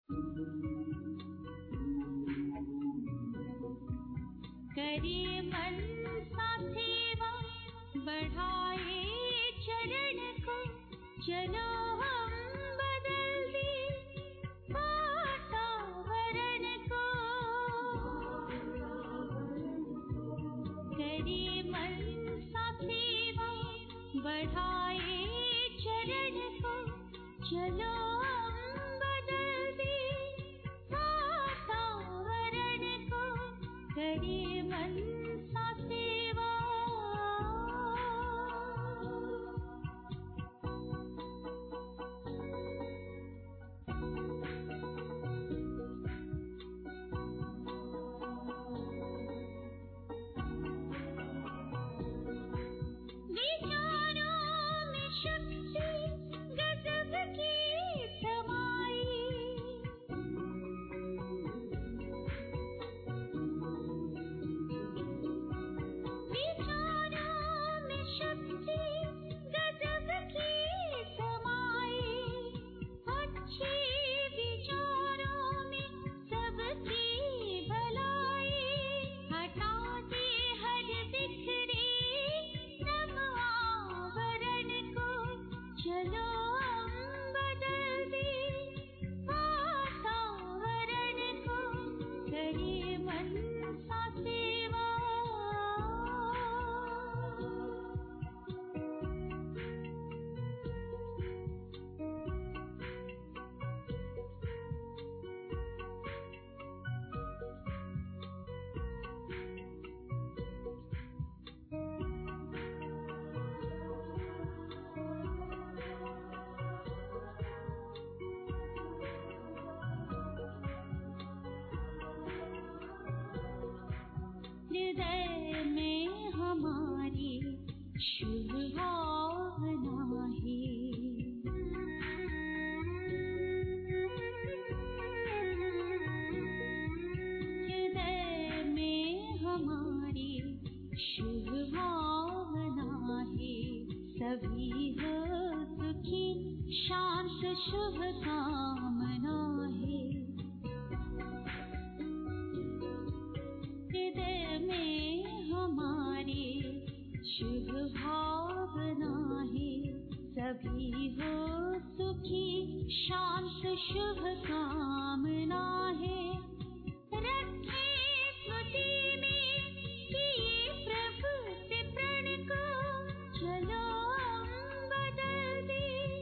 करे मन सा सेवा, बढ़ाए चरण को, चलो हम बदल दे वातावरण को। करे मन सा सेवा, बढ़ाए चरण को, चलो हम बदल दे वातावरण को। करे मन सा सेवा। हृदय में हमारी शुभ भावना है। हृदय में हमारी शुभ भावना है। सभी हो सुखी, शांत शुभ कामना है। हृदय में हमारी शुभ भावना है। सभी हो सुखी, शांत शुभ कामना है। रखे स्मृति में किए प्रभु से प्रण को, चलो हम बदल दे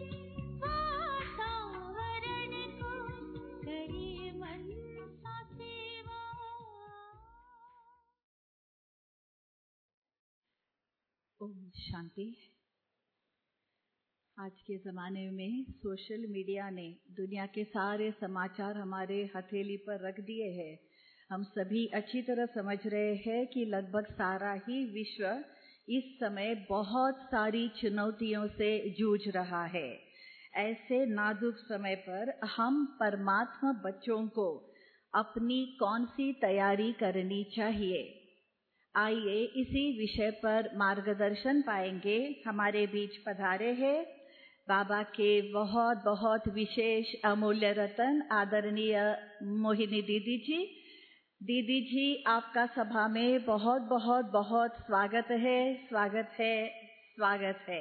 वातावरण को। करे मन सा सेवा। ओम शांति। आज के ज़माने में सोशल मीडिया ने दुनिया के सारे समाचार हमारे हथेली पर रख दिए हैं। हम सभी अच्छी तरह समझ रहे हैं कि लगभग सारा ही विश्व इस समय बहुत सारी चुनौतियों से जूझ रहा है। ऐसे नाजुक समय पर हम परमात्मा बच्चों को अपनी कौन सी तैयारी करनी चाहिए? आइए इसी विषय पर मार्गदर्शन पाएंगे। हमारे बीच पधारे हैं बाबा के बहुत बहुत विशेष अमूल्य रतन आदरणीय मोहिनी दीदी जी। दीदी जी, आपका सभा में बहुत बहुत बहुत स्वागत है, स्वागत है, स्वागत है।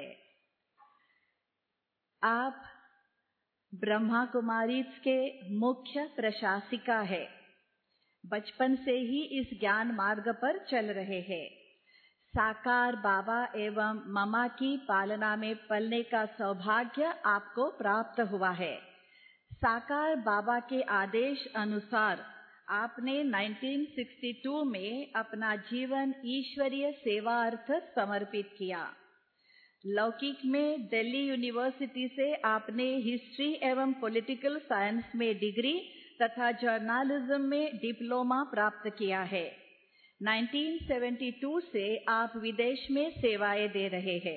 आप ब्रह्मा कुमारी के मुख्य प्रशासिका है। बचपन से ही इस ज्ञान मार्ग पर चल रहे हैं। साकार बाबा एवं ममा की पालना में पलने का सौभाग्य आपको प्राप्त हुआ है। साकार बाबा के आदेश अनुसार आपने 1962 में अपना जीवन ईश्वरीय सेवा अर्थ समर्पित किया। लौकिक में दिल्ली यूनिवर्सिटी से आपने हिस्ट्री एवं पॉलिटिकल साइंस में डिग्री तथा जर्नलिज्म में डिप्लोमा प्राप्त किया है। 1972 से आप विदेश में सेवाएं दे रहे हैं।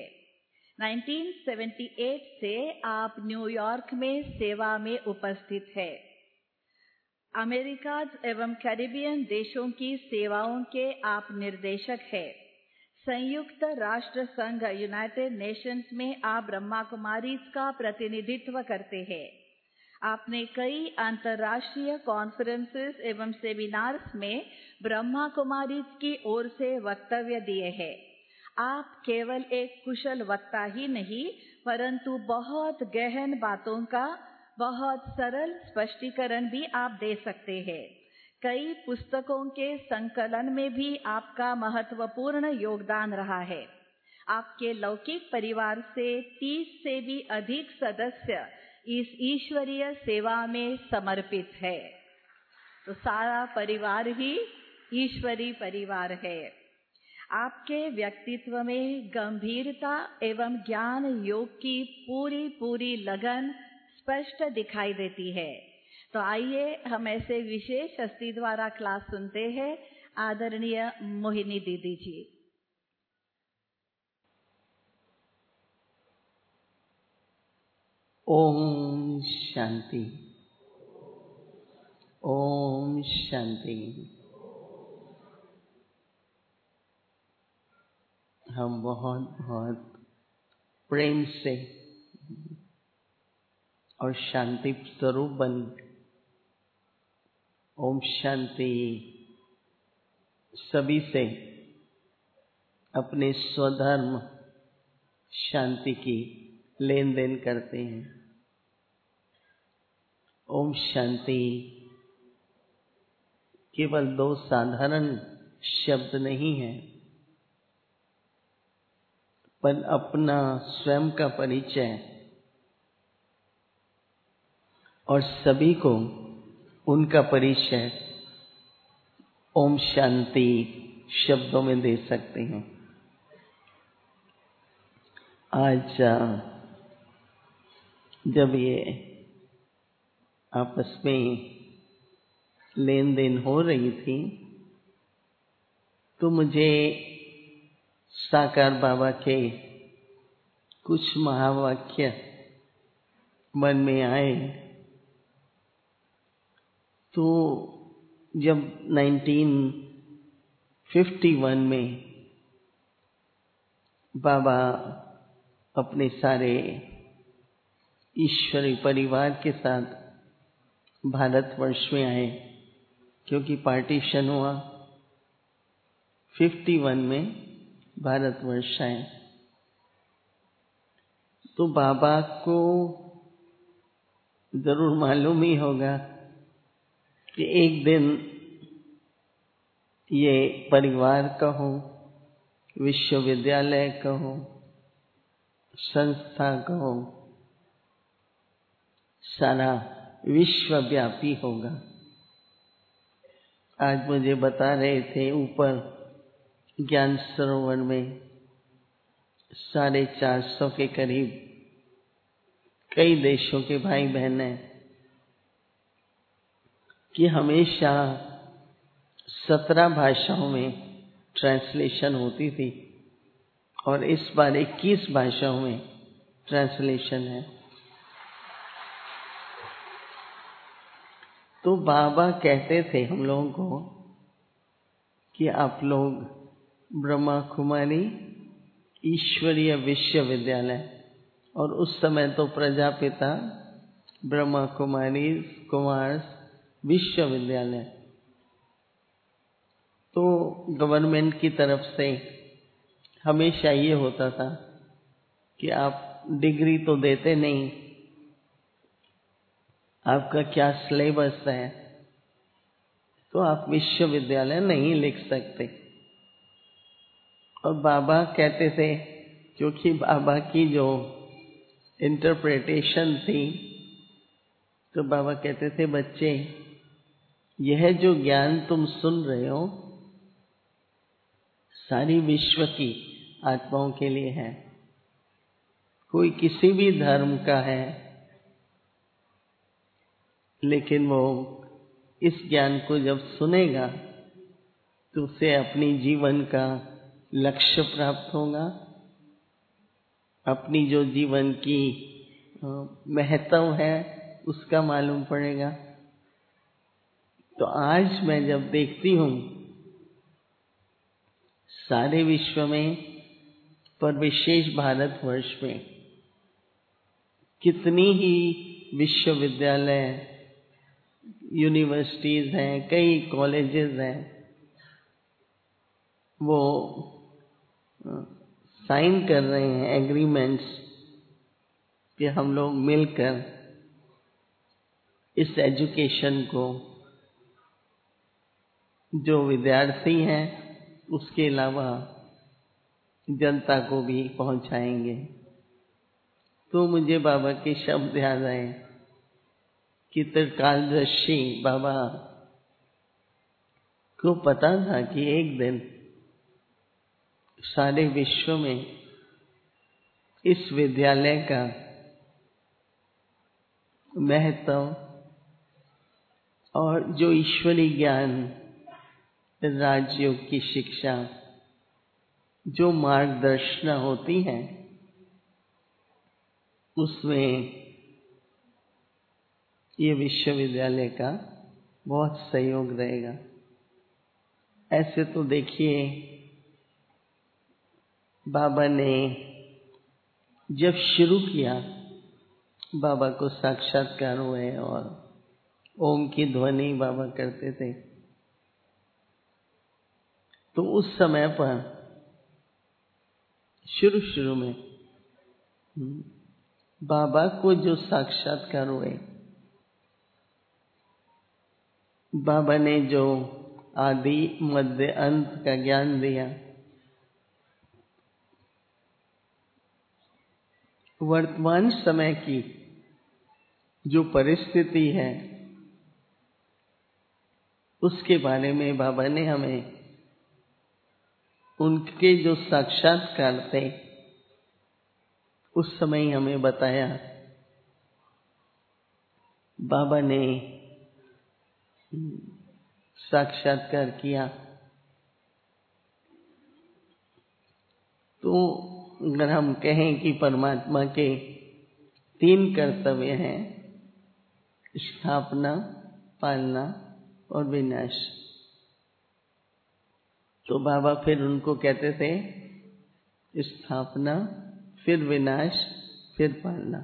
1978 से आप न्यूयॉर्क में सेवा में उपस्थित है। अमेरिका एवं कैरिबियन देशों की सेवाओं के आप निर्देशक हैं। संयुक्त राष्ट्र संघ यूनाइटेड नेशंस में आप ब्रह्मा कुमारीज का प्रतिनिधित्व करते हैं। आपने कई अंतर्राष्ट्रीय कॉन्फ्रेंसेस एवं सेमिनार्स में ब्रह्मा कुमारी की ओर से वक्तव्य दिए हैं। आप केवल एक कुशल वक्ता ही नहीं, परंतु बहुत गहन बातों का बहुत सरल स्पष्टीकरण भी आप दे सकते हैं। कई पुस्तकों के संकलन में भी आपका महत्वपूर्ण योगदान रहा है। आपके लौकिक परिवार से 30 से भी अधिक सदस्य इस ईश्वरीय सेवा में समर्पित है। तो सारा परिवार ही ईश्वरी परिवार है। आपके व्यक्तित्व में गंभीरता एवं ज्ञान योग की पूरी लगन स्पष्ट दिखाई देती है। तो आइए हम ऐसे विशेष हस्ती द्वारा क्लास सुनते हैं। आदरणीय मोहिनी दीदी जी। ओम शांति, ओम शांति। हम बहुत बहुत प्रेम से और शांति स्वरूप बन ओम शांति सभी से अपने स्वधर्म शांति की लेन देन करते हैं। ओम शांति केवल दो साधारण शब्द नहीं है, पर अपना स्वयं का परिचय और सभी को उनका परिचय ओम शांति शब्दों में दे सकते हैं। आज जब ये आपस में लेन देन हो रही थी, तो मुझे साकार बाबा के कुछ महावाक्य मन में आए। तो जब 1951 में बाबा अपने सारे ईश्वरी परिवार के साथ भारतवर्ष में आए, क्योंकि पार्टीशन हुआ, 51 में भारतवर्ष आए, तो बाबा को जरूर मालूम ही होगा कि एक दिन ये परिवार कहो, विश्वविद्यालय कहो, संस्था कहो, सारा विश्वव्यापी होगा। आज मुझे बता रहे थे ऊपर ज्ञान सरोवर में 450 के करीब कई देशों के भाई बहन हैं कि हमेशा 17 भाषाओं में ट्रांसलेशन होती थी और इस बार 21 भाषाओं में ट्रांसलेशन है। तो बाबा कहते थे हम लोगों को कि आप लोग ब्रह्मा कुमारी ईश्वरीय विश्वविद्यालय, और उस समय तो प्रजापिता ब्रह्मा कुमारी कुमार विश्वविद्यालय, तो गवर्नमेंट की तरफ से हमेशा ये होता था कि आप डिग्री तो देते नहीं, आपका क्या सिलेबस है, तो आप विश्वविद्यालय नहीं लिख सकते। और बाबा कहते थे, क्योंकि बाबा की जो इंटरप्रिटेशन थी, तो बाबा कहते थे बच्चे, यह जो ज्ञान तुम सुन रहे हो सारी विश्व की आत्माओं के लिए है। कोई किसी भी धर्म का है, लेकिन वो इस ज्ञान को जब सुनेगा तो उसे अपनी जीवन का लक्ष्य प्राप्त होगा, अपनी जो जीवन की महत्व है उसका मालूम पड़ेगा। तो आज मैं जब देखती हूँ सारे विश्व में, पर विशेष भारतवर्ष में कितनी ही विश्वविद्यालय, यूनिवर्सिटीज हैं, कई कॉलेजेस हैं, वो साइन कर रहे हैं एग्रीमेंट्स कि हम लोग मिलकर इस एजुकेशन को जो विद्यार्थी हैं उसके अलावा जनता को भी पहुंचाएंगे। तो मुझे बाबा के शब्द याद आए कि त्रिकालदर्शी बाबा को पता था कि एक दिन सारे विश्व में इस विद्यालय का महत्व और जो ईश्वरी ज्ञान, राजयोग की शिक्षा, जो मार्गदर्शना होती है, उसमें ये विश्वविद्यालय का बहुत सहयोग रहेगा। ऐसे तो देखिए, बाबा ने जब शुरू किया, बाबा को साक्षात्कार हुए और ओम की ध्वनि बाबा करते थे, तो उस समय पर शुरू में बाबा को जो साक्षात्कार हुए, बाबा ने जो आदि मध्य अंत का ज्ञान दिया, वर्तमान समय की जो परिस्थिति है उसके बारे में बाबा ने हमें उनके जो साक्षात्कार थे उस समय हमें बताया। बाबा ने साक्षात्कार किया तो अगर हम कहें कि परमात्मा के 3 कर्तव्य हैं, स्थापना, पालना और विनाश, तो बाबा फिर उनको कहते थे स्थापना, फिर विनाश, फिर पालना।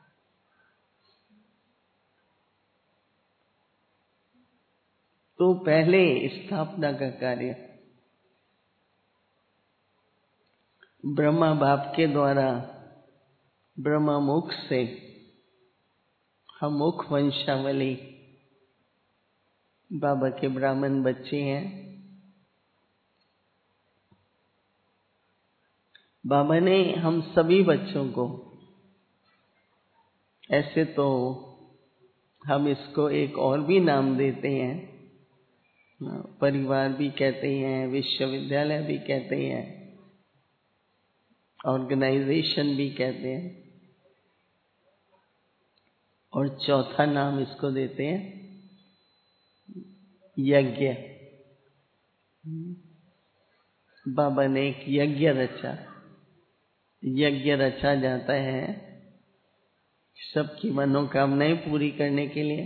तो पहले स्थापना का कार्य ब्रह्मा बाप के द्वारा, ब्रह्मा मुख से हम मुख वंशावली, बाबा के ब्राह्मण बच्चे हैं। बाबा ने हम सभी बच्चों को, ऐसे तो हम इसको एक और भी नाम देते हैं, परिवार भी कहते हैं, विश्वविद्यालय भी कहते हैं, ऑर्गेनाइजेशन भी कहते हैं, और चौथा नाम इसको देते हैं यज्ञ। बाबा ने एक यज्ञ रचा। यज्ञ रचा जाता है सबकी मनोकामनाएं पूरी करने के लिए,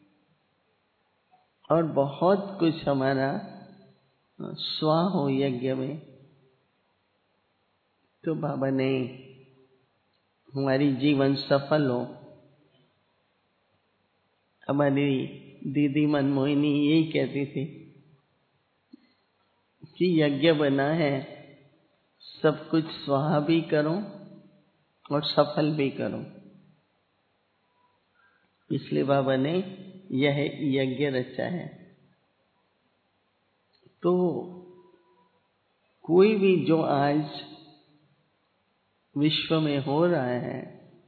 और बहुत कुछ हमारा स्वाह हो यज्ञ में। तो बाबा ने हमारी जीवन सफल हो। हमारी दीदी मनमोहिनी यही कहती थी कि यज्ञ बना है, सब कुछ स्वाहा भी करो और सफल भी करो। इसलिए बाबा ने यह यज्ञ रचा है। तो कोई भी जो आज विश्व में हो रहा है,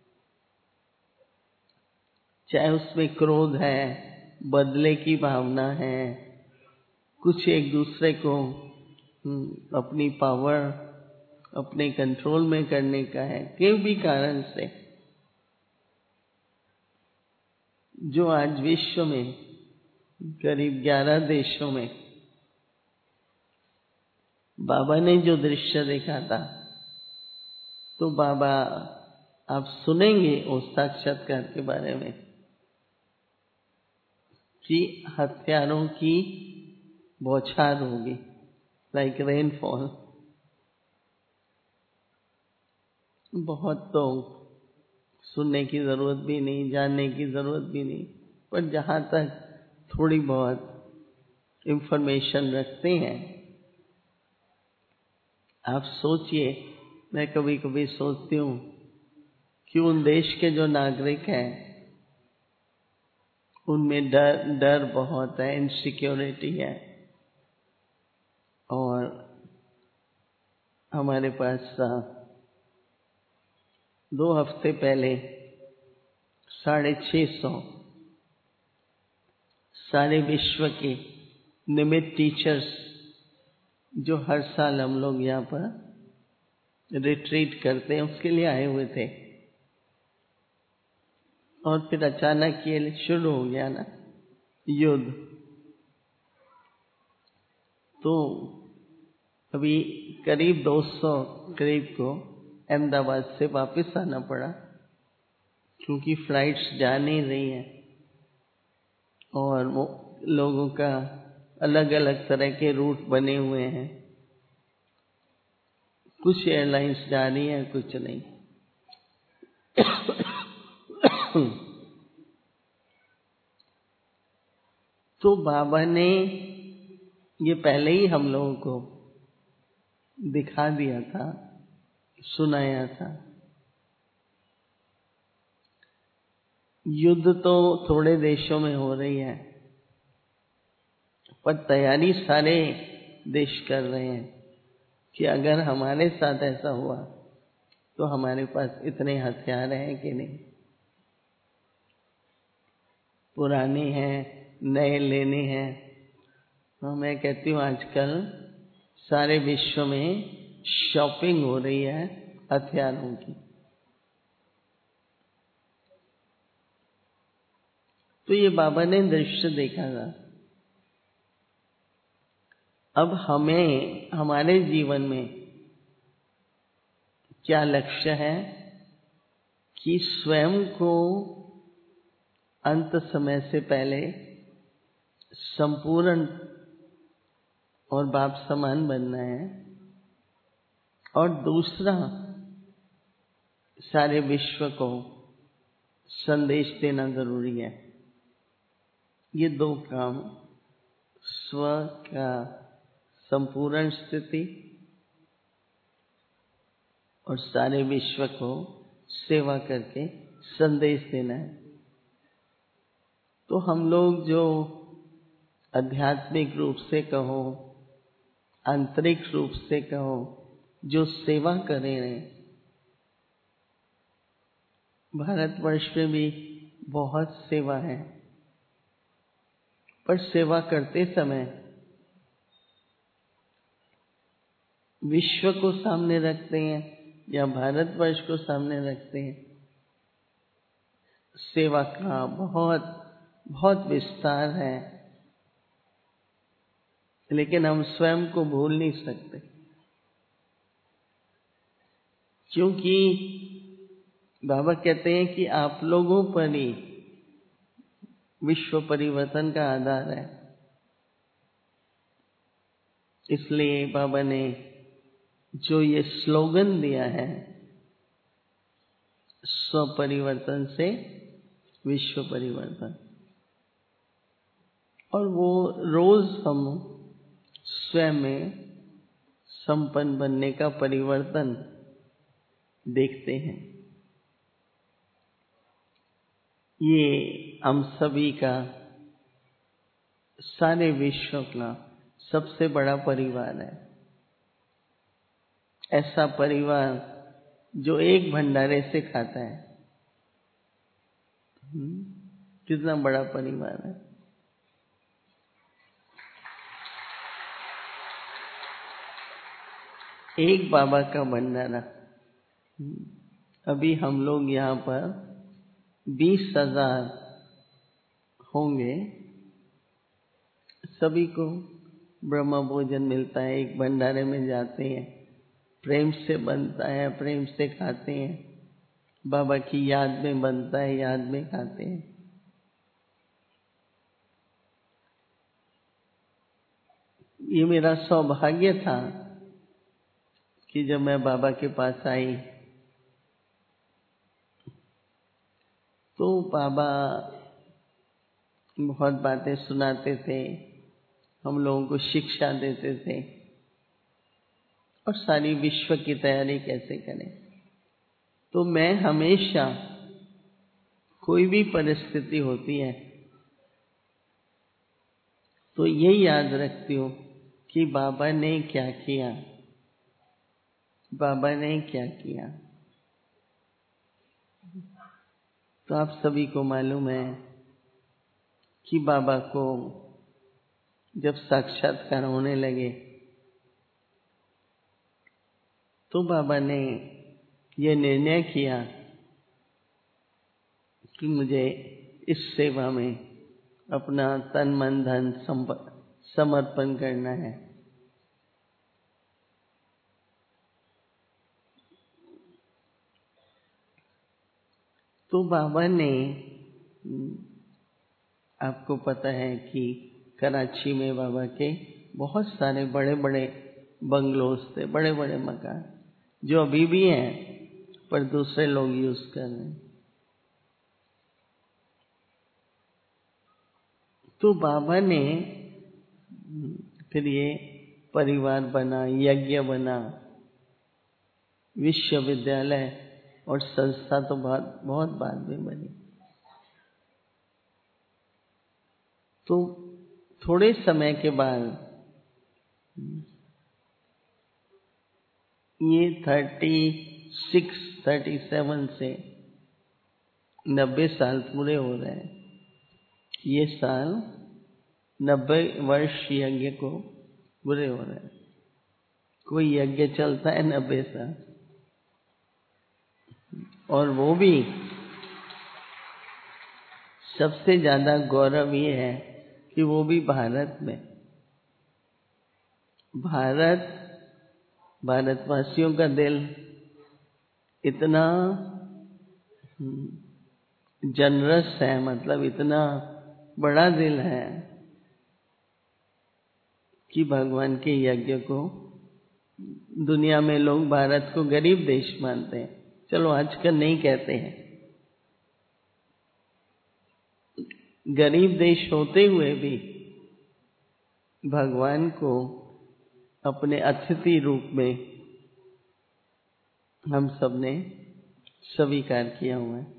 चाहे उसमें क्रोध है, बदले की भावना है, कुछ एक दूसरे को अपनी पावर अपने कंट्रोल में करने का है, किसी भी कारण से जो आज विश्व में करीब 11 देशों में बाबा ने जो दृश्य देखा था, तो बाबा आप सुनेंगे उस साक्षात्कार के बारे में कि हथियारों की बौछार होगी, लाइक रेनफॉल। बहुत तो सुनने की जरूरत भी नहीं, जानने की जरूरत भी नहीं, पर जहाँ तक थोड़ी बहुत इंफॉर्मेशन रखते हैं, आप सोचिए, मैं कभी कभी सोचती हूँ कि उन देश के जो नागरिक हैं उनमें डर बहुत है, इनसिक्योरिटी है। और हमारे पास 2 हफ्ते पहले 650 सारे विश्व के निमित्त टीचर्स, जो हर साल हम लोग यहाँ पर रिट्रीट करते हैं, उसके लिए आए हुए थे। और फिर अचानक ये शुरू हो गया ना, युद्ध। तो अभी करीब 200 करीब को अहमदाबाद से वापस आना पड़ा, क्योंकि फ्लाइट्स जा नहीं रही हैं और वो लोगों का अलग अलग तरह के रूट बने हुए हैं। कुछ एयरलाइंस जा रही हैं, कुछ नहीं। तो बाबा ने ये पहले ही हम लोगों को दिखा दिया था, सुनाया था। युद्ध तो थोड़े देशों में हो रही है, पर तैयारी सारे देश कर रहे हैं कि अगर हमारे साथ ऐसा हुआ तो हमारे पास इतने हथियार हैं कि नहीं। पुराने हैं, नए लेने हैं। तो मैं कहती हूँ आजकल सारे विश्व में शॉपिंग हो रही है हथियारों की। तो ये बाबा ने दृश्य देखा था। अब हमें हमारे जीवन में क्या लक्ष्य है कि स्वयं को अंत समय से पहले संपूर्ण और बाप समान बनना है, और दूसरा सारे विश्व को संदेश देना जरूरी है। ये 2 काम, स्व का संपूर्ण स्थिति और सारे विश्व को सेवा करके संदेश देना है। तो हम लोग जो आध्यात्मिक रूप से कहो, आंतरिक रूप से कहो, जो सेवा कर रहे हैं, भारतवर्ष में भी बहुत सेवा है, पर सेवा करते समय विश्व को सामने रखते हैं या भारतवर्ष को सामने रखते हैं। सेवा का बहुत बहुत विस्तार है, लेकिन हम स्वयं को भूल नहीं सकते, क्योंकि बाबा कहते हैं कि आप लोगों पर ही विश्व परिवर्तन का आधार है। इसलिए बाबा ने जो ये स्लोगन दिया है, स्व परिवर्तन से विश्व परिवर्तन, और वो रोज हम स्वयं में संपन्न बनने का परिवर्तन देखते हैं। ये हम सभी का, सारे विश्व का सबसे बड़ा परिवार है। ऐसा परिवार जो एक भंडारे से खाता है। कितना बड़ा परिवार है। एक बाबा का भंडारा। अभी हम लोग यहाँ पर 20,000 होंगे। सभी को ब्रह्म भोजन मिलता है, एक भंडारे में जाते हैं, प्रेम से बनता है, प्रेम से खाते हैं, बाबा की याद में बनता है, याद में खाते हैं। ये मेरा सौभाग्य था कि जब मैं बाबा के पास आई तो बाबा बहुत बातें सुनाते थे, हम लोगों को शिक्षा देते थे और सारी विश्व की तैयारी कैसे करें। तो मैं हमेशा कोई भी परिस्थिति होती है तो ये याद रखती हूँ कि बाबा ने क्या किया, बाबा ने क्या किया। तो आप सभी को मालूम है कि बाबा को जब साक्षात्कार होने लगे तो बाबा ने ये निर्णय किया कि मुझे इस सेवा में अपना तन मन धन समर्पण करना है। तो बाबा ने, आपको पता है कि कराची में बाबा के बहुत सारे बड़े बड़े बंगलोज थे, बड़े बड़े मकान, जो अभी भी हैं पर दूसरे लोग यूज कर रहे हैं। तो बाबा ने फिर ये परिवार बना, यज्ञ बना, विश्वविद्यालय और संस्था तो बहुत बाद में बनी। तो थोड़े समय के बाद ये 37 से 90 साल पूरे हो रहे हैं। ये साल 90 वर्ष यज्ञ को पूरे हो रहे हैं। कोई यज्ञ चलता है 90 साल, और वो भी सबसे ज्यादा गौरव ये है कि वो भी भारत में। भारतवासियों का दिल इतना जनरस है, मतलब इतना बड़ा दिल है कि भगवान के यज्ञ को, दुनिया में लोग भारत को गरीब देश मानते हैं, चलो आजकल नहीं कहते हैं, गरीब देश होते हुए भी भगवान को अपने अतिथि रूप में हम सब ने स्वीकार किया हुआ है।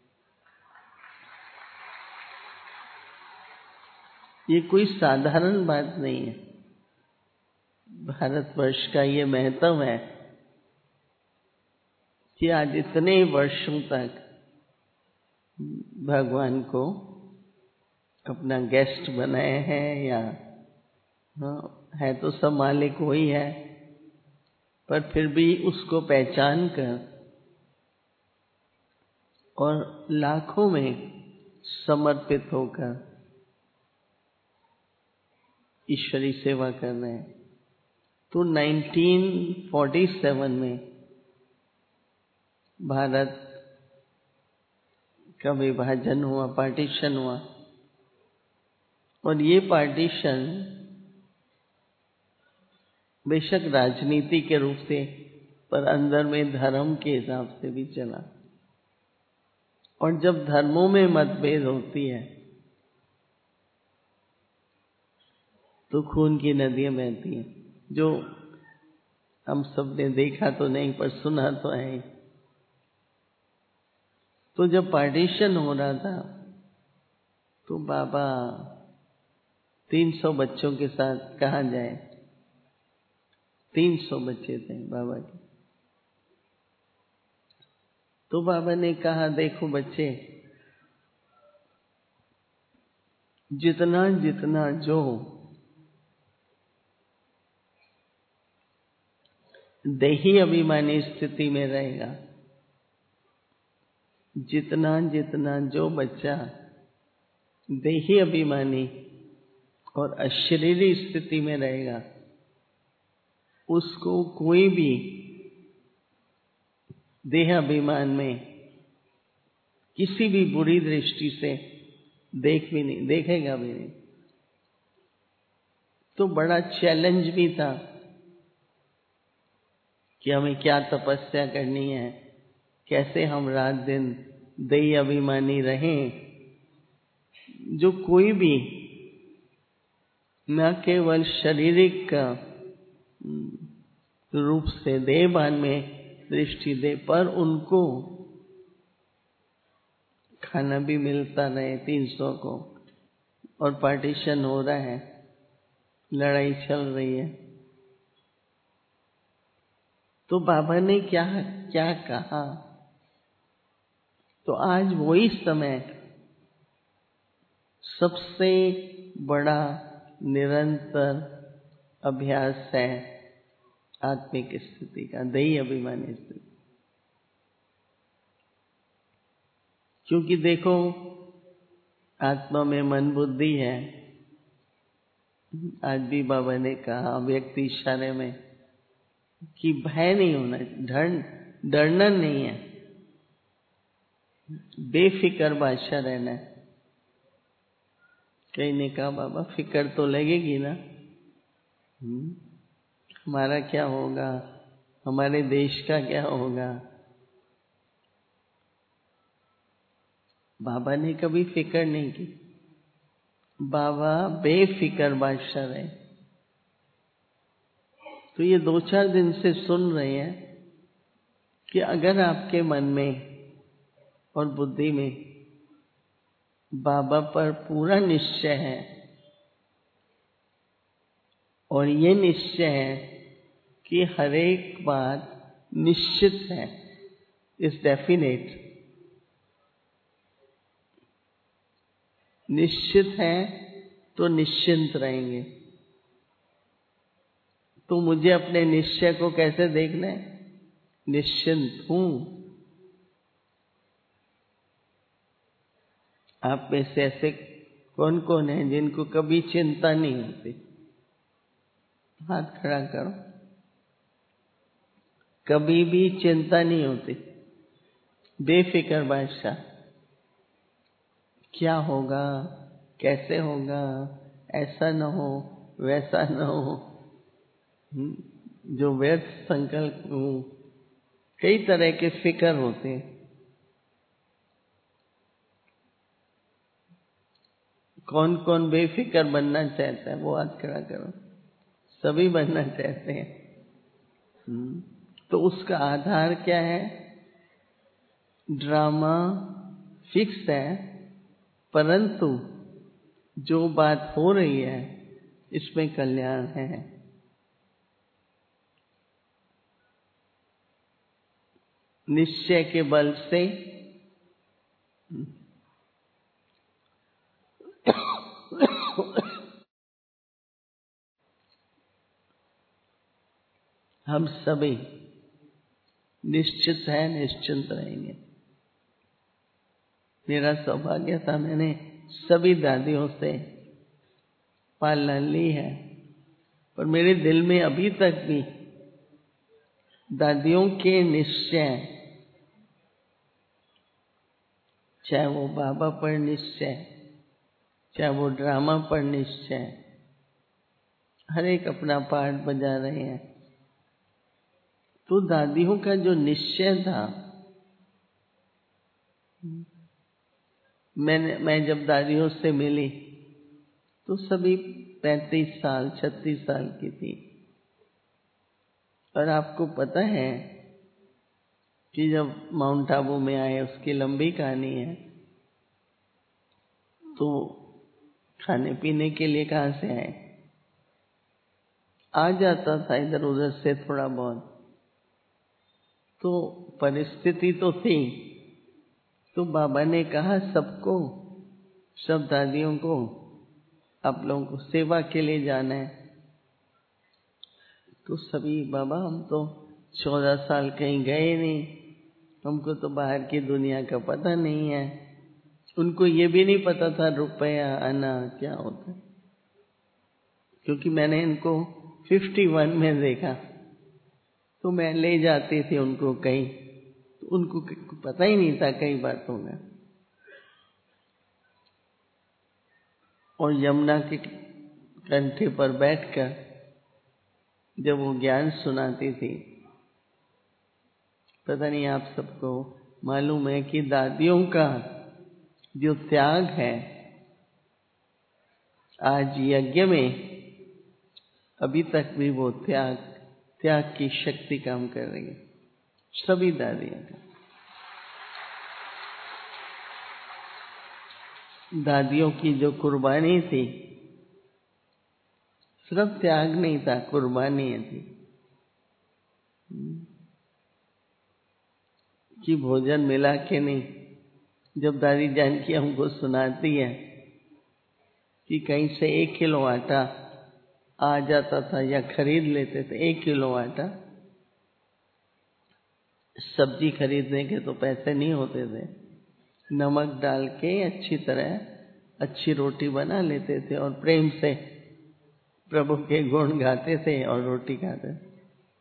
ये कोई साधारण बात नहीं है। भारतवर्ष का ये महत्व है कि आज इतने वर्षों तक भगवान को अपना गेस्ट बनाए हैं, या है तो सब मालिक वही है, पर फिर भी उसको पहचान कर और लाखों में समर्पित होकर ईश्वरी सेवा कर रहे हैं। तो 1947 में भारत का विभाजन हुआ, पार्टीशन हुआ, और ये पार्टीशन बेशक राजनीति के रूप से, पर अंदर में धर्म के हिसाब से भी चला। और जब धर्मों में मतभेद होती है तो खून की नदियां बहती हैं, जो हम सब ने देखा तो नहीं पर सुना तो है। तो जब पार्टीशन हो रहा था तो बाबा 300 बच्चों के साथ कहाँ जाए, 300 बच्चे थे बाबा के। तो बाबा ने कहा, देखो बच्चे, जितना जितना जो देही अभिमानी स्थिति में रहेगा, जितना जितना जो बच्चा देही अभिमानी और अशरीरी स्थिति में रहेगा, उसको कोई भी देह अभिमान में किसी भी बुरी दृष्टि से देखेगा भी नहीं। तो बड़ा चैलेंज भी था कि हमें क्या तपस्या करनी है, कैसे हम रात दिन देही अभिमानी रहें, जो कोई भी न केवल शारीरिक रूप से देहभान में दृष्टि दे, पर उनको खाना भी मिलता रहे 300 को, और पार्टीशन हो रहा है, लड़ाई चल रही है। तो बाबा ने क्या क्या कहा? तो आज वही समय सबसे बड़ा निरंतर अभ्यास है आत्मिक स्थिति का, देही अभिमानी स्थिति। क्योंकि देखो, आत्मा में मन बुद्धि है। आज भी बाबा ने कहा व्यक्ति इशारे में कि भय नहीं होना, डरना नहीं है, बेफिक्र बादशाह रहना है। कई ने कहा बाबा फिक्र तो लगेगी ना, हमारा क्या होगा, हमारे देश का क्या होगा। बाबा ने कभी फिक्र नहीं की। बाबा बेफिक्र बादशाह रहे। तो ये 2-4 दिन से सुन रहे हैं कि अगर आपके मन में और बुद्धि में बाबा पर पूरा निश्चय है, और ये निश्चय है कि हर एक बात निश्चित है, इस डेफिनेट निश्चित है, तो निश्चिंत रहेंगे। तो मुझे अपने निश्चय को कैसे देखना है? निश्चिंत हूं। आप में से ऐसे कौन कौन है जिनको कभी चिंता नहीं होती? हाथ खड़ा करो। कभी भी चिंता नहीं होती, बेफिक्र बादशाह। क्या होगा, कैसे होगा, ऐसा न हो, वैसा न हो, जो व्यर्थ संकल्प, कई तरह के फिक्र होते हैं। कौन कौन बेफिक्र बनना चाहता है? वो हाथ खड़ा करो। सभी बनना चाहते हैं। तो उसका आधार क्या है? ड्रामा फिक्स है, परंतु जो बात हो रही है इसमें कल्याण है। निश्चय के बल से हम सभी निश्चित है, निश्चिंत रहेंगे। मेरा सौभाग्य था, मैंने सभी दादियों से पालना ली है, पर मेरे दिल में अभी तक भी दादियों के निश्चय, चाहे वो बाबा पर निश्चय, चाहे वो ड्रामा पर निश्चय, हर एक अपना पार्ट बजा रहे हैं। तो दादियों का जो निश्चय था, मैं जब दादियों से मिली तो सभी 35 साल 36 साल की थी। और आपको पता है कि जब माउंट आबू में आए, उसकी लंबी कहानी है। तो खाने पीने के लिए कहाँ से आए? आ जाता था इधर उधर से थोड़ा बहुत, तो परिस्थिति तो थी। तो बाबा ने कहा सबको, सब दादियों को, आप लोगों को सेवा के लिए जाना है। तो सभी, बाबा हम तो 14 साल कहीं गए नहीं, हमको तो बाहर की दुनिया का पता नहीं है। उनको ये भी नहीं पता था रुपया आना क्या होता है, क्योंकि मैंने इनको 51 में देखा। तो मैं ले जाती थी उनको कहीं, तो उनको पता ही नहीं था कई बातों का। और यमुना के कंठे पर बैठकर जब वो ज्ञान सुनाती थी, पता नहीं आप सबको मालूम है कि दादियों का जो त्याग है, आज यज्ञ में अभी तक भी वो त्याग की शक्ति काम कर रही है, सभी दादियों का। दादियों की जो कुर्बानी थी, सिर्फ त्याग नहीं था, कुर्बानी थी कि भोजन मिला के नहीं। जब दादी जानकी हमको सुनाती है कि कहीं से 1 किलो आटा आ जाता था या खरीद लेते थे, 1 किलो आटा, सब्जी खरीदने के तो पैसे नहीं होते थे, नमक डाल के अच्छी तरह अच्छी रोटी बना लेते थे और प्रेम से प्रभु के गुण गाते थे और रोटी खाते थे।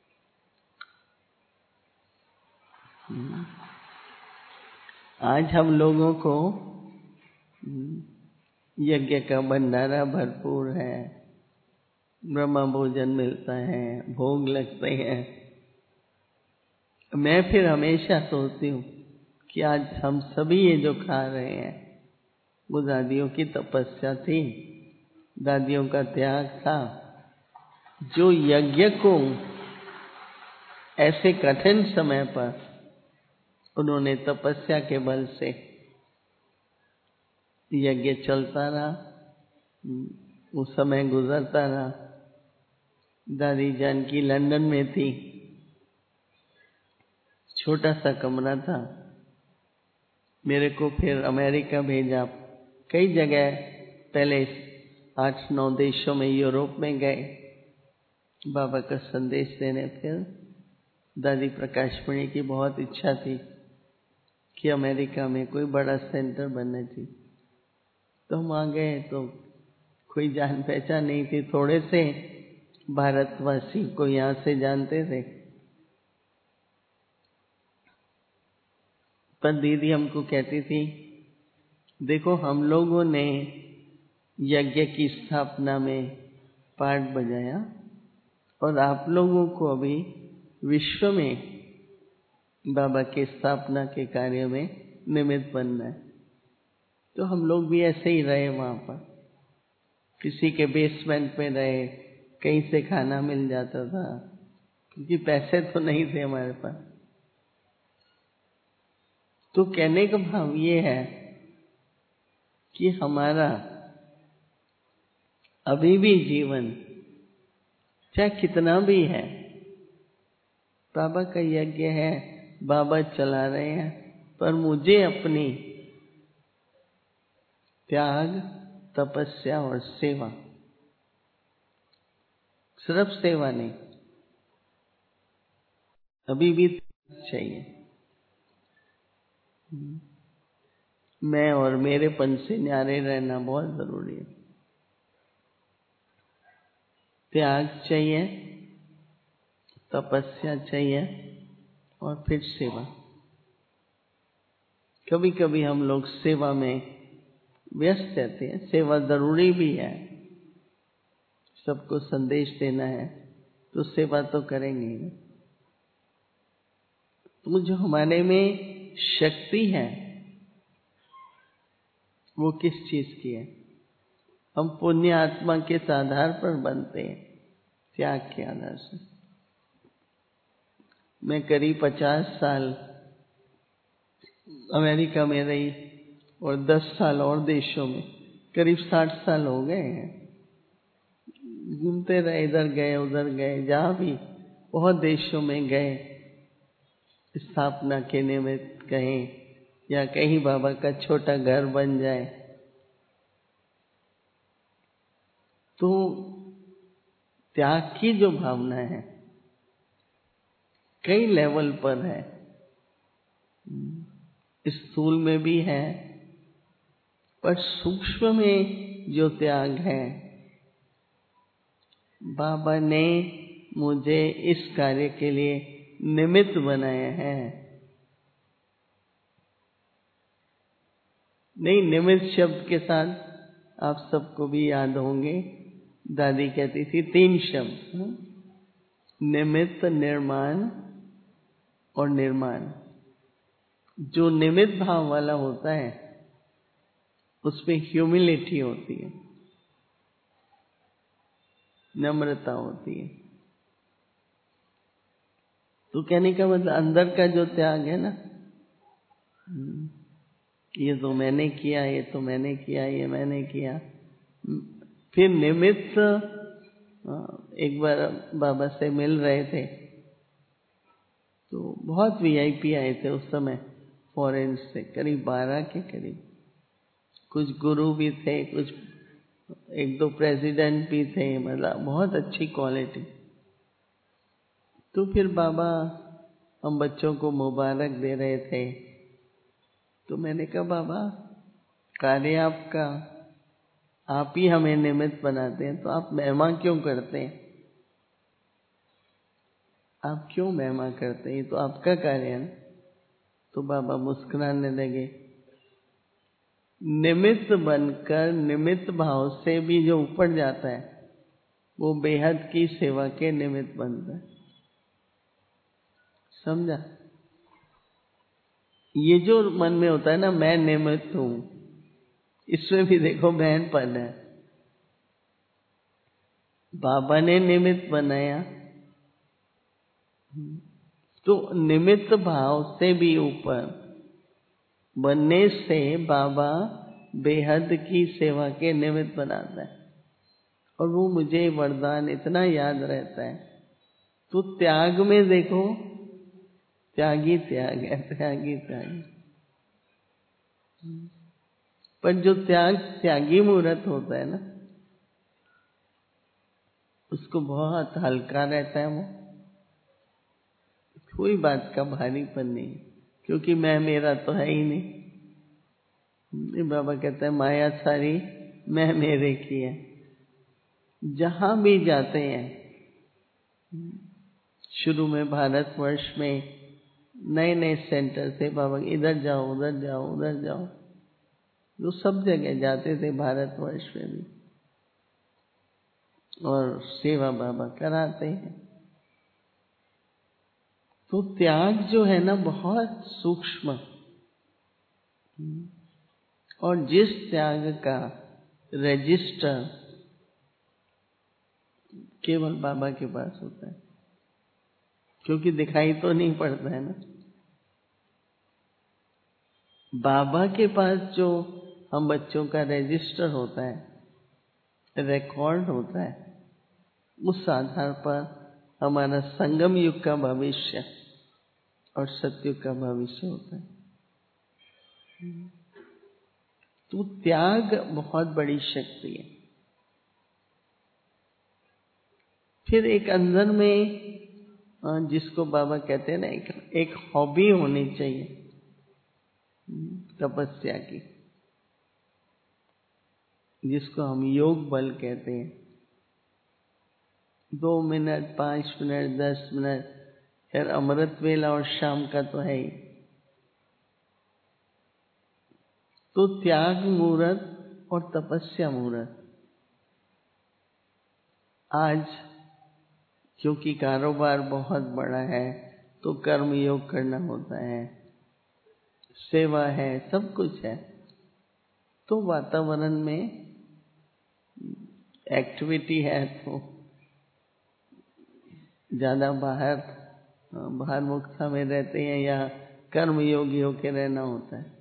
आज हम लोगों को यज्ञ का भंडारा भरपूर है, ब्रह्म भोजन मिलता है, भोग लगते हैं। मैं फिर हमेशा सोचती हूँ कि आज हम सभी ये जो खा रहे हैं वो दादियों की तपस्या थी, दादियों का त्याग था, जो यज्ञ को ऐसे कठिन समय पर उन्होंने तपस्या के बल से यज्ञ चलता रहा, वो समय गुजरता रहा। दादी जानकी लंदन में थी, छोटा सा कमरा था, मेरे को फिर अमेरिका भेजा, कई जगह पहले 8-9 देशों में, यूरोप में गए बाबा का संदेश देने। फिर दादी प्रकाशमणि की बहुत इच्छा थी कि अमेरिका में कोई बड़ा सेंटर बनना चाहिए, तो हम आ गए। तो कोई जान पहचान नहीं थी, थोड़े से भारतवासी को यहाँ से जानते थे, पर दीदी हमको कहती थी, देखो हम लोगों ने यज्ञ की स्थापना में पार्ट बजाया और आप लोगों को अभी विश्व में बाबा की स्थापना के कार्य में निमित्त बनना है। तो हम लोग भी ऐसे ही रहे वहाँ पर, किसी के बेसमेंट में रहे, कहीं से खाना मिल जाता था, क्योंकि पैसे तो नहीं थे हमारे पास। तो कहने का भाव ये है कि हमारा अभी भी जीवन चाहे कितना भी है, बाबा का यज्ञ है, बाबा चला रहे हैं, पर मुझे अपनी त्याग, तपस्या और सेवा, सिर्फ सेवा नहीं, अभी भी चाहिए। मैं और मेरेपन से न्यारे रहना बहुत जरूरी है। त्याग चाहिए, तपस्या चाहिए और फिर सेवा। कभी कभी हम लोग सेवा में व्यस्त रहते हैं, सेवा जरूरी भी है, सबको संदेश देना है तो सेवा तो करेंगे ही। तो जो हमारे में शक्ति है वो किस चीज की है? हम पुण्य आत्मा के आधार पर बनते हैं, त्याग के आधार से। मैं करीब 50 साल अमेरिका में रही और 10 साल और देशों में, करीब 60 साल हो गए हैं। घूमते रहे, इधर गए उधर गए, जहाँ भी बहुत देशों में गए, स्थापना के निमित्त कहें या कहीं बाबा का छोटा घर बन जाए। तो त्याग की जो भावना है कई लेवल पर है, स्थूल में भी है, पर सूक्ष्म में जो त्याग है, बाबा ने मुझे इस कार्य के लिए निमित्त बनाया है। नहीं, निमित्त शब्द के साथ आप सबको भी याद होंगे, दादी कहती थी 3 शब्द, निमित्त, निर्माण और निर्माण। जो निमित्त भाव वाला होता है उसमें ह्यूमिलिटी होती है, नम्रता होती है। तो कहने का मतलब अंदर का जो त्याग है ना, ये तो मैंने किया, ये तो मैंने किया, ये मैंने किया। फिर निमित्त, एक बार बाबा से मिल रहे थे तो बहुत वीआईपी आए थे उस समय फॉरेन से, करीब 12 के करीब। कुछ गुरु भी थे, कुछ 1-2 प्रेसिडेंट भी थे, मतलब बहुत अच्छी क्वालिटी। तो फिर बाबा हम बच्चों को मुबारक दे रहे थे। तो मैंने कहा बाबा कार्य आपका, आप ही हमें निमित्त बनाते हैं, तो आप महिमा क्यों करते हैं? आप क्यों महिमा करते हैं? ये तो आपका कार्य है ना। तो बाबा मुस्कुराने लगे। निमित्त बनकर निमित्त भाव से भी जो ऊपर जाता है वो बेहद की सेवा के निमित्त बनता है। समझा? ये जो मन में होता है ना, मैं निमित्त हूं, इसमें भी देखो बहनपन है। बाबा ने निमित्त बनाया तो निमित्त भाव से भी ऊपर बनने से बाबा बेहद की सेवा के निमित्त बनाता है। और वो मुझे वरदान इतना याद रहता है। तो त्याग में देखो, त्यागी त्याग है, त्यागी त्यागी। पर जो त्यागी मुहूर्त होता है ना, उसको बहुत हल्का रहता है। वो कोई बात का भारीपन नहीं, क्योंकि मैं मेरा तो है ही नहीं। ये बाबा कहते हैं माया सारी मैं मेरे की है। जहां भी जाते हैं, शुरू में भारतवर्ष में नए नए सेंटर थे, बाबा इधर जाओ उधर जाओ उधर जाओ, जो सब जगह जाते थे भारतवर्ष में भी, और सेवा बाबा कराते हैं। तो त्याग जो है ना बहुत सूक्ष्म, और जिस त्याग का रजिस्टर केवल बाबा के पास होता है, क्योंकि दिखाई तो नहीं पड़ता है ना। बाबा के पास जो हम बच्चों का रजिस्टर होता है, रिकॉर्ड होता है, उस आधार पर हमारा संगम युग का भविष्य और सतयुग का भविष्य होता है। तो त्याग बहुत बड़ी शक्ति है। फिर एक अंदर में जिसको बाबा कहते हैं ना, एक हॉबी होनी चाहिए तपस्या की, जिसको हम योग बल कहते हैं। 2 मिनट, 5 मिनट, 10 मिनट, फिर अमृत वेला और शाम का तो है ही। तो त्याग मुहूर्त और तपस्या मुहूर्त आज, क्योंकि कारोबार बहुत बड़ा है तो कर्म योग करना होता है, सेवा है, सब कुछ है, तो वातावरण में एक्टिविटी है तो ज्यादा बाहर मुक्ता में रहते हैं या कर्म योगी होके रहना होता है।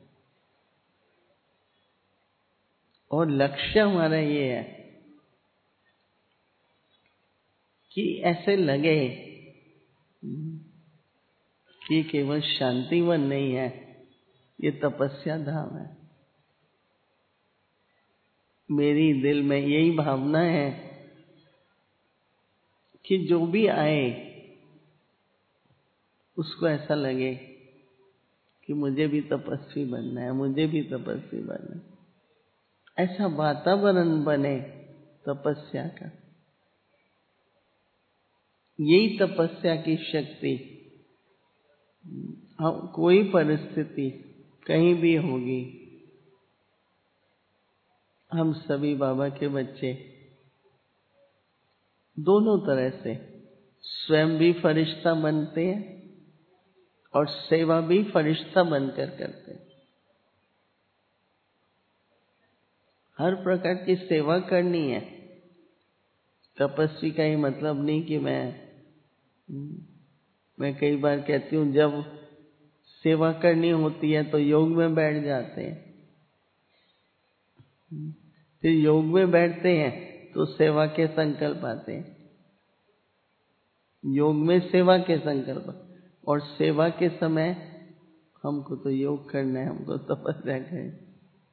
और लक्ष्य हमारा ये है कि ऐसे लगे कि केवल शांतिवन नहीं है, ये तपस्या धाम है। मेरी दिल में यही भावना है कि जो भी आए उसको ऐसा लगे कि मुझे भी तपस्वी बनना है, मुझे भी तपस्वी बनना है। ऐसा वातावरण बने तपस्या का। यही तपस्या की शक्ति, कोई परिस्थिति कहीं भी होगी, हम सभी बाबा के बच्चे दोनों तरह से स्वयं भी फरिश्ता बनते हैं और सेवा भी फरिश्ता बनकर करते हैं। हर प्रकार की सेवा करनी है। तपस्वी का ही मतलब नहीं कि मैं कई बार कहती हूँ जब सेवा करनी होती है तो योग में बैठ जाते हैं, फिर योग में बैठते हैं तो सेवा के संकल्प आते हैं। योग में सेवा के संकल्प, और सेवा के समय हमको तो योग करना है, हमको तपस्या करना है।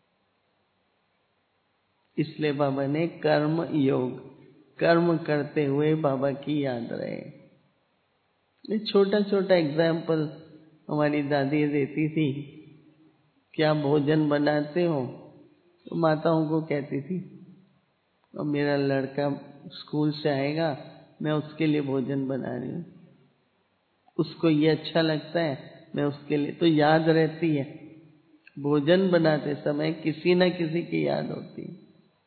इसलिए बाबा ने कर्म योग, कर्म करते हुए बाबा की याद रहे। ये छोटा छोटा एग्जाम्पल हमारी दादी देती थी। क्या भोजन बनाते हो? तो माताओं को कहती थी, और मेरा लड़का स्कूल से आएगा, मैं उसके लिए भोजन बना रही हूँ, उसको ये अच्छा लगता है, मैं उसके लिए, तो याद रहती है। भोजन बनाते समय किसी न किसी की याद होती है।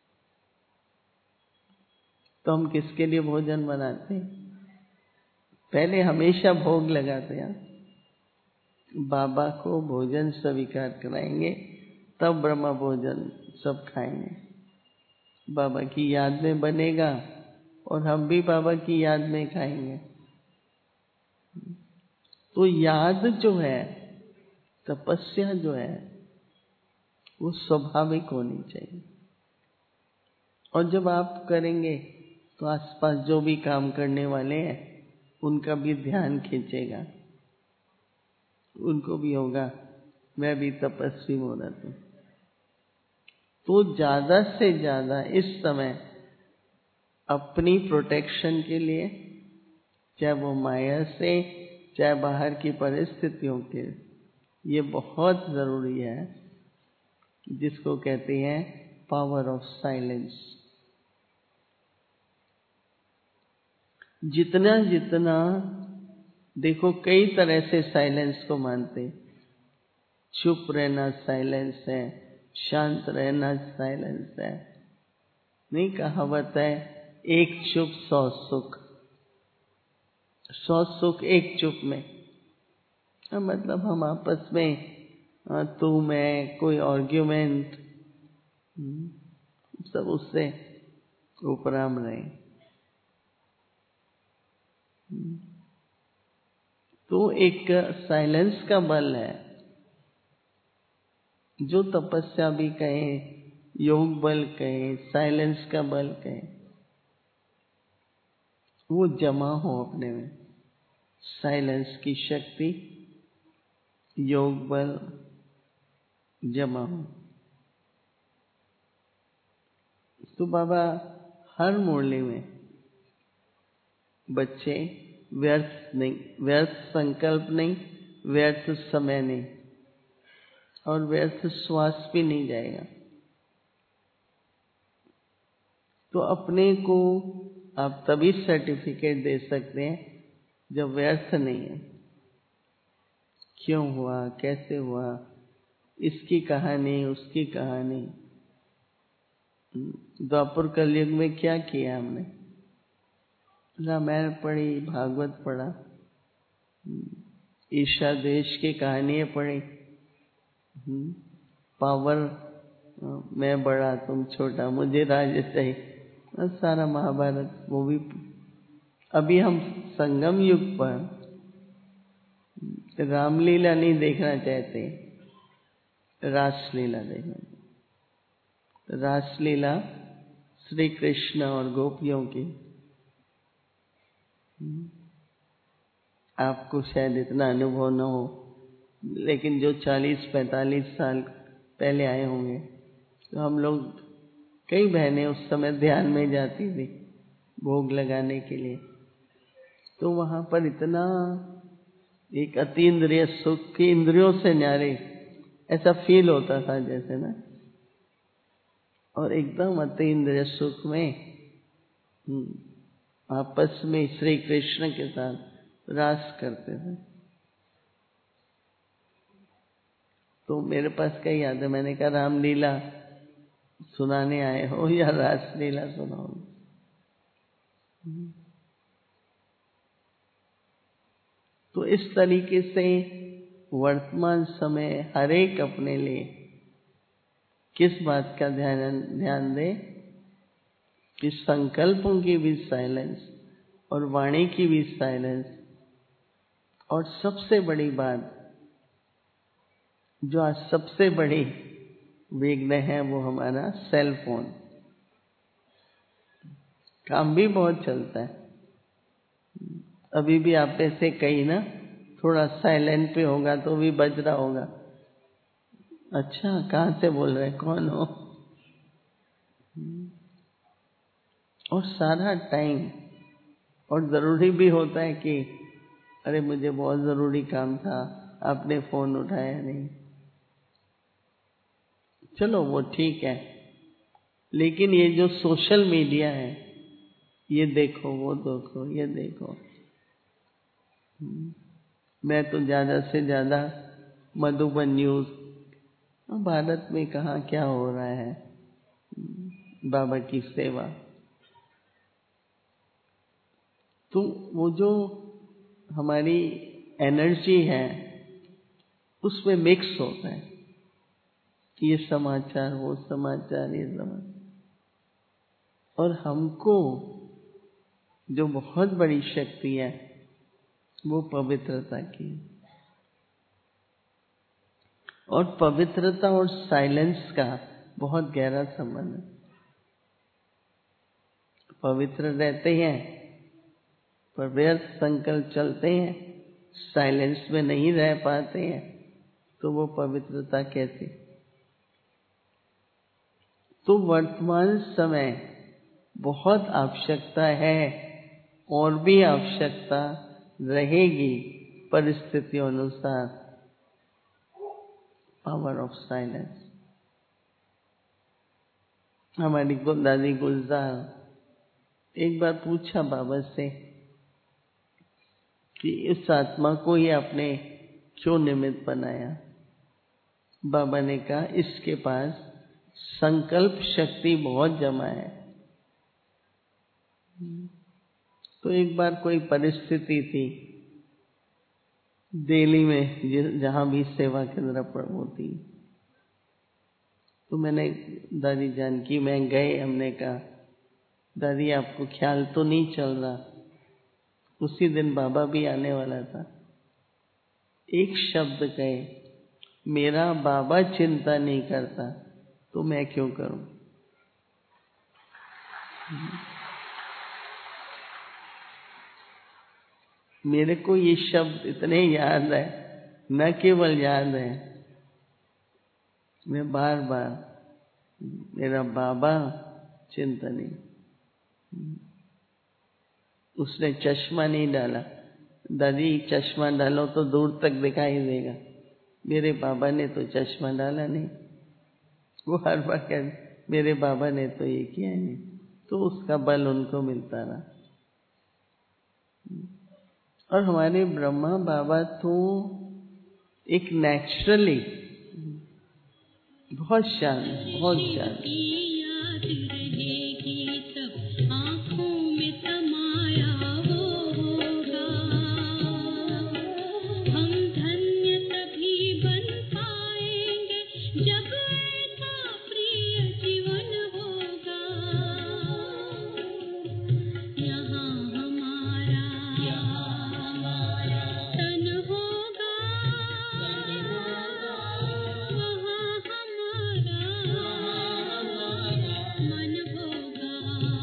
तो हम किसके लिए भोजन बनाते हैं? पहले हमेशा भोग लगाते हैं, बाबा को भोजन स्वीकार कराएंगे, तब ब्रह्म भोजन सब खाएंगे। बाबा की याद में बनेगा और हम भी बाबा की याद में खाएंगे। तो याद जो है, तपस्या जो है, वो स्वाभाविक होनी चाहिए। और जब आप करेंगे तो आसपास जो भी काम करने वाले हैं उनका भी ध्यान खींचेगा, उनको भी होगा मैं भी तपस्वी हो रहा हूं। तो ज्यादा से ज्यादा इस समय अपनी प्रोटेक्शन के लिए, चाहे वो माया से, चाहे बाहर की परिस्थितियों के, ये बहुत जरूरी है, जिसको कहते हैं पावर ऑफ साइलेंस। जितना जितना देखो, कई तरह से साइलेंस को मानते। चुप रहना साइलेंस है, शांत रहना साइलेंस है। नहीं, कहावत है, एक चुप 100 सुख, 100 सुख एक चुप में। मतलब हम आपस में तू मैं कोई आर्ग्यूमेंट, सब उससे उपराम रहे। तो एक साइलेंस का बल है, जो तपस्या भी कहें, योग बल कहें, साइलेंस का बल कहें, वो जमा हो अपने में। साइलेंस की शक्ति, योग बल जमा हो। तो बाबा हर मुरली में बच्चे व्यर्थ नहीं, व्यर्थ संकल्प नहीं, व्यर्थ समय नहीं, और व्यर्थ श्वास भी नहीं जाएगा। तो अपने को आप तभी सर्टिफिकेट दे सकते हैं जब व्यर्थ नहीं है। क्यों हुआ, कैसे हुआ, इसकी कहानी, उसकी कहानी। द्वापर कलयुग में क्या किया हमने? रामायण पढ़ी, भागवत पढ़ा, ईशा देश की कहानियां पढ़ी, पावर, मैं बड़ा तुम छोटा, मुझे राज्य चाहिए, सारा महाभारत वो भी। अभी हम संगम युग पर रामलीला नहीं देखना चाहते, रासलीला देखना। रासलीला श्री कृष्ण और गोपियों की। आपको शायद इतना अनुभव न हो, लेकिन जो 40-45 साल पहले आए होंगे, तो हम लोग, कई बहनें उस समय ध्यान में जाती थी भोग लगाने के लिए। तो वहां पर इतना एक अतीन्द्रिय सुख की, इंद्रियों से न्यारे ऐसा फील होता था जैसे ना, और एकदम अतीन्द्रिय सुख में आपस में श्री कृष्ण के साथ रास करते थे। तो मेरे पास क्या याद है, मैंने कहा रामलीला सुनाने आए हो या रासलीला सुनाओ। तो इस तरीके से वर्तमान समय हर एक अपने लिए किस बात का ध्यान दे कि संकल्पों की भी साइलेंस और वाणी की भी साइलेंस, और सबसे बड़ी बात जो आज सबसे बड़ी विघ्न है वो हमारा सेल फोन। काम भी बहुत चलता है। अभी भी आप ऐसे कहीं ना थोड़ा साइलेंट पे होगा तो भी बज रहा होगा। अच्छा, कहाँ से बोल रहे हैं, कौन हो? और सारा टाइम, और जरूरी भी होता है कि अरे मुझे बहुत जरूरी काम था, आपने फोन उठाया नहीं। चलो वो ठीक है, लेकिन ये जो सोशल मीडिया है, ये देखो वो देखो ये देखो। मैं तो ज्यादा से ज्यादा मधुबन न्यूज, भारत में कहाँ क्या हो रहा है, बाबा की सेवा, तो वो जो हमारी एनर्जी है उसमें मिक्स होता है कि ये समाचार वो समाचार ये समाचार। और हमको जो बहुत बड़ी शक्ति है वो पवित्रता की, और पवित्रता और साइलेंस का बहुत गहरा संबंध है। पवित्र रहते हैं पर व्यर्थ संकल्प चलते हैं, साइलेंस में नहीं रह पाते हैं, तो वो पवित्रता कैसी? तो वर्तमान समय बहुत आवश्यकता है और भी आवश्यकता रहेगी परिस्थितियों अनुसार, पावर ऑफ साइलेंस। हमारी दादी गुलजार एक बार पूछा बाबा से कि इस आत्मा को ही आपने क्यों निमित्त बनाया? बाबा ने कहा इसके पास संकल्प शक्ति बहुत जमा है। तो एक बार कोई परिस्थिति थी दिल्ली में, जहां भी सेवा केंद्र पर होती, तो मैंने दादी जानकी मैं गए, हमने कहा दादी आपको ख्याल तो नहीं चल रहा, उसी दिन बाबा भी आने वाला था। एक शब्द कहे, मेरा बाबा चिंता नहीं करता तो मैं क्यों करूं? मेरे को ये शब्द इतने याद है, न केवल याद है, मैं बार बार, मेरा बाबा चिंता नहीं। उसने चश्मा नहीं डाला, दादी चश्मा डालो तो दूर तक दिखाई देगा, मेरे बाबा ने तो चश्मा डाला नहीं। वो हर बार कहते मेरे बाबा ने तो ये किया नहीं, तो उसका बल उनको मिलता रहा। और हमारे ब्रह्मा बाबा तो एक नेचुरली बहुत शांत, बहुत शांत। मन होगा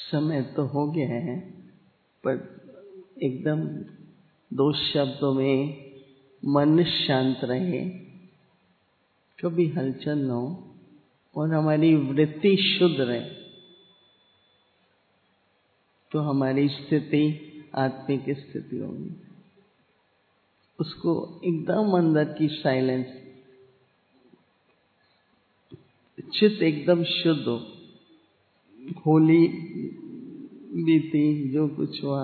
समय तो हो गया है, पर एकदम 2 शब्दों में मन शांत रहे, कभी हलचल न हो और हमारी वृत्ति शुद्ध रहे, तो हमारी स्थिति आत्मिक स्थिति होगी। उसको एकदम अंदर की साइलेंस, चित्त एकदम शुद्ध हो। होली बीती, जो कुछ हुआ,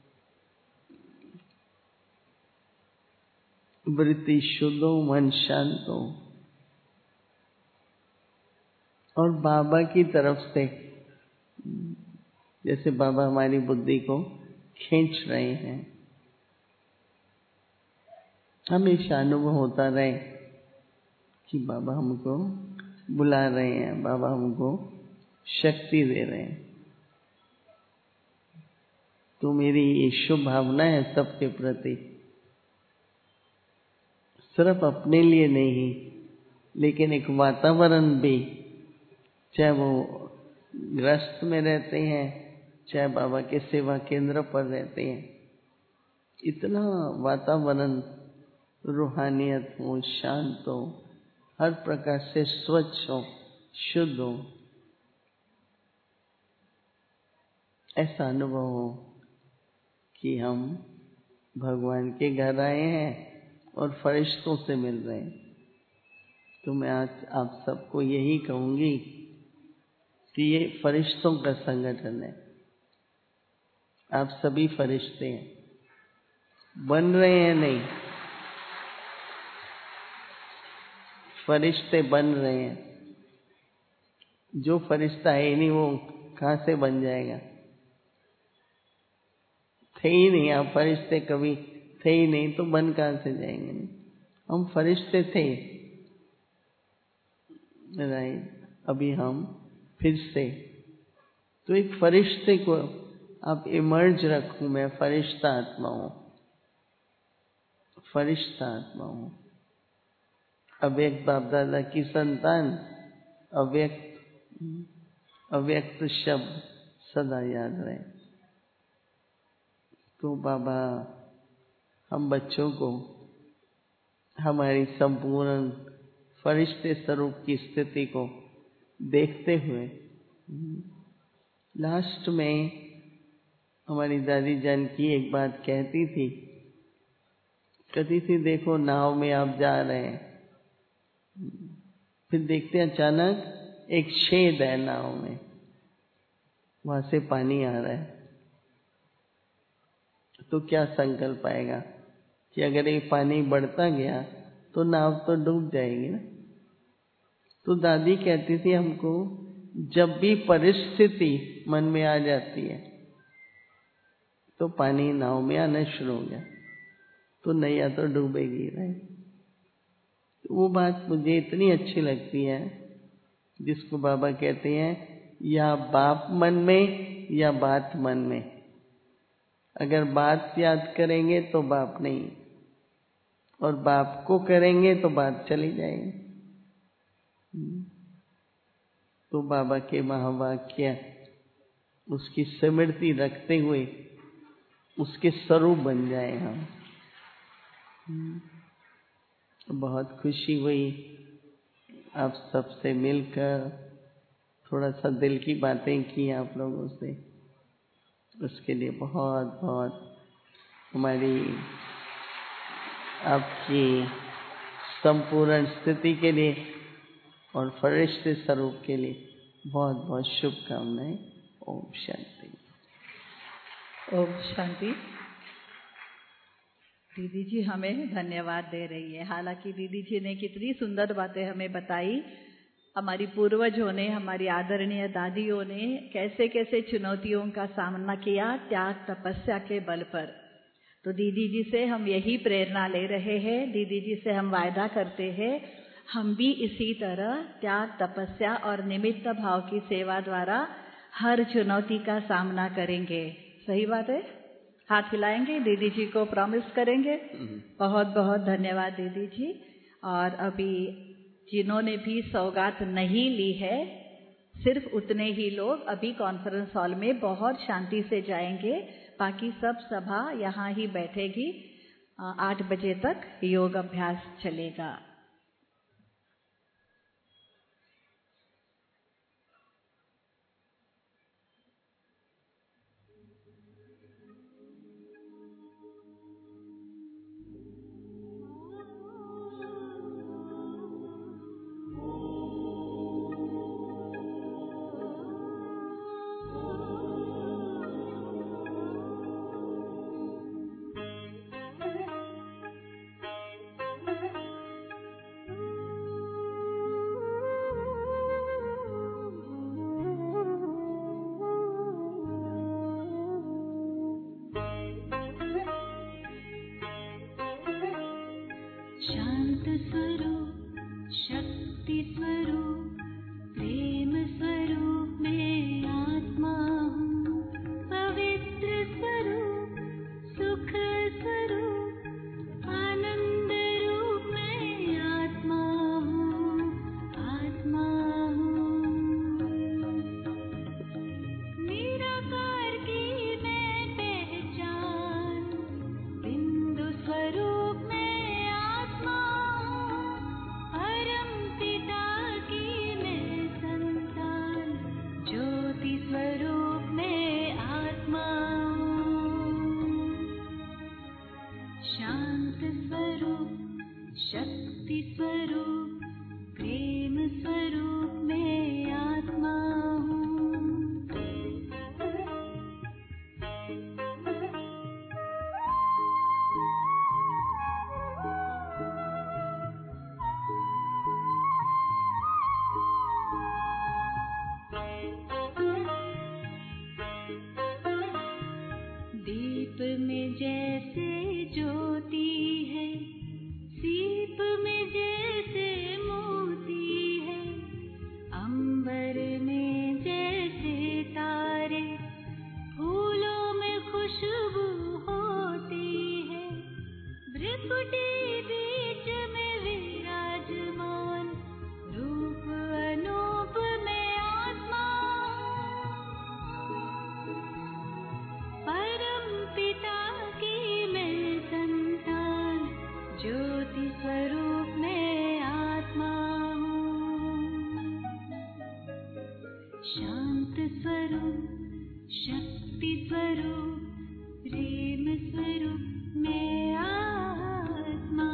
वृत्ति शुद्ध हो, मन शांत हो, और बाबा की तरफ से जैसे बाबा हमारी बुद्धि को खींच रहे हैं, हमेशा अनुभव होता रहे कि बाबा हमको बुला रहे हैं, बाबा हमको शक्ति दे रहे हैं। तो मेरी ये शुभ भावना है सबके प्रति, सिर्फ अपने लिए नहीं, लेकिन एक वातावरण भी, चाहे वो गृहस्थ में रहते हैं, चाहे बाबा के सेवा केंद्र पर रहते हैं, इतना वातावरण रूहानियत हो, शांत हो, हर प्रकार से स्वच्छ हो, शुद्ध हो, ऐसा अनुभव हो कि हम भगवान के घर आए हैं और फरिश्तों से मिल रहे हैं। तो मैं आज आप सबको यही कहूंगी कि ये फरिश्तों का संगठन है। आप सभी फरिश्ते हैं, बन रहे हैं नहीं, फरिश्ते बन रहे हैं। जो फरिश्ता है ही नहीं, वो कहाँ से बन जाएगा? थे ही नहीं, आप फरिश्ते कभी थे ही नहीं, तो बन कहाँ से जाएंगे? नहीं, हम फरिश्ते थे, राइट? अभी हम फिर से, तो एक फरिश्ते को आप इमर्ज रखूं, मैं फरिश्ता आत्मा हूं, फरिश्ता आत्मा हूं, अव्यक्त बाप दादा की संतान, अव्यक्त शब्द सदा याद रहे। तो बाबा हम बच्चों को हमारी संपूर्ण फरिश्ते स्वरूप की स्थिति को देखते हुए, लास्ट में हमारी दादी जान की एक बात कहती थी, देखो नाव में आप जा रहे हैं, फिर देखते हैं अचानक एक छेद है नाव में, वहां से पानी आ रहा है, तो क्या संकल्प आएगा कि अगर ये पानी बढ़ता गया तो नाव तो डूब जाएगी ना। तो दादी कहती थी हमको, जब भी परिस्थिति मन में आ जाती है तो पानी नाव में आना शुरू हो गया, तो नैया तो डूबेगी, राइट? वो बात मुझे इतनी अच्छी लगती है, जिसको बाबा कहते हैं, या बाप मन में या बात मन में। अगर बात याद करेंगे तो बाप नहीं, और बाप को करेंगे तो बात चली जाएगी। तो बाबा के महावाक्य, उसकी स्मृति रखते हुए उसके स्वरूप बन जाए हम। बहुत खुशी हुई आप सबसे मिलकर, थोड़ा सा दिल की बातें की आप लोगों से, उसके लिए बहुत बहुत हमारी आपकी संपूर्ण स्थिति के लिए और फरिश्ते स्वरूप के लिए बहुत बहुत शुभकामनाएं। ओम शांति। ओम शांति। दीदी जी हमें धन्यवाद दे रही है। हालांकि दीदी जी ने कितनी सुंदर बातें हमें बताई, हमारी पूर्वजों ने, हमारी आदरणीय दादियों ने कैसे कैसे चुनौतियों का सामना किया त्याग तपस्या के बल पर। तो दीदी जी से हम यही प्रेरणा ले रहे हैं, दीदी जी से हम वायदा करते हैं हम भी इसी तरह त्याग तपस्या और निमित्त भाव की सेवा द्वारा हर चुनौती का सामना करेंगे। सही बात है? हाथ हिलाएंगे, दीदी जी को प्रॉमिस करेंगे। बहुत बहुत धन्यवाद दीदी जी। और अभी जिन्होंने भी सौगात नहीं ली है, सिर्फ उतने ही लोग अभी कॉन्फ्रेंस हॉल में बहुत शांति से जाएंगे, बाकी सब सभा यहाँ ही बैठेगी। 8 बजे तक योग अभ्यास चलेगा। शांत स्वरूप, शक्ति स्वरूप, प्रेम स्वरूप में आत्मा हूँ। पवित्र स्वरूप, सुख स्वरूप, आनंद रूप में आत्मा हूँ, आत्मा हूँ। निराकार की मैं पहचान, बिंदु स्वरूप में परम पिता की मैं संतान, ज्योति स्वरूप में आत्मा हूँ। शांत स्वरूप, शक्ति स्वरूप, प्रेम स्वरूप में आत्मा हूँ। दीप में जैसे ज्योति है, सीप में जैसे मोती है, अंबर में जैसे तारे, फूलों में खुशबू होती है, भ्रिकुटी बीच में विराजमान, रूप अनूप में आत्मा। परम पिता की मैं संतान, ज्योति स्वरूप में आत्मा हूँ। शांत स्वरूप, शक्ति स्वरूप, प्रेम स्वरूप में आत्मा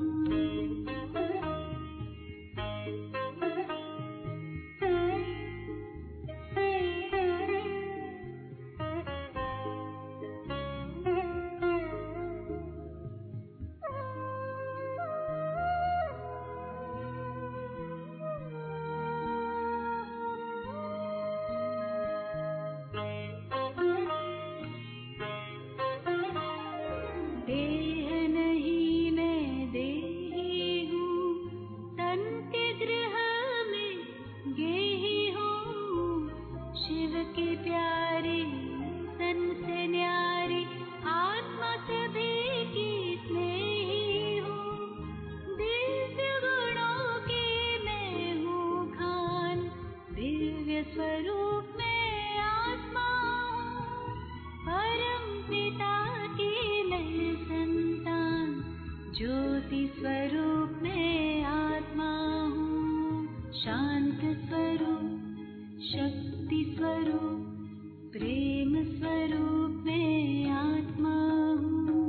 देह नहीं मैं देही हूँ, तन के गृह में गेही हूँ, शिव की प्यारी तन से न्यारी, आत्मा सभी की स्नेही हूँ, दिव्य गुणों की मैं हूँ खान, दिव्य स्वरूप में आत्मा हूँ। परम पिता की मैं संतान, ज्योति स्वरूप में आत्मा हूँ। शांत स्वरूप, शक्ति स्वरूप, प्रेम स्वरूप में आत्मा हूँ।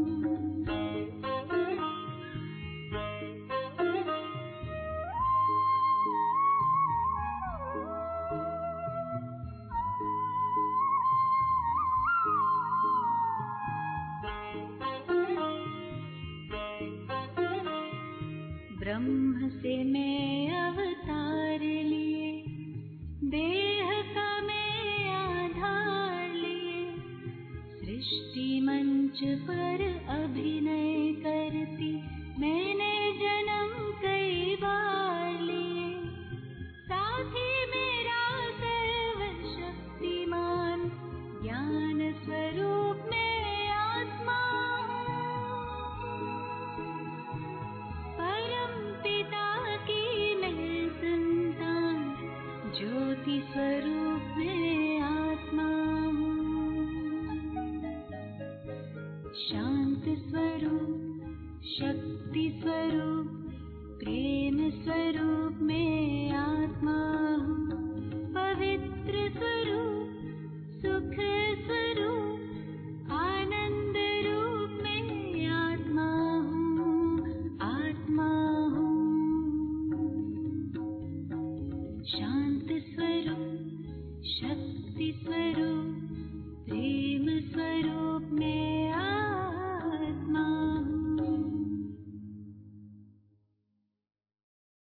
ब्रह्म से मैं अवतार लिए, देह का मैं आधार लिए, सृष्टि मंच शक्ति स्वरूप प्रेम स्वरूप में आत्मा हूँ, पवित्र स्वरूप सुख स्वरूप आनंद रूप में आत्मा हूँ, आत्मा हूँ। शांत स्वरूप शक्ति स्वरूप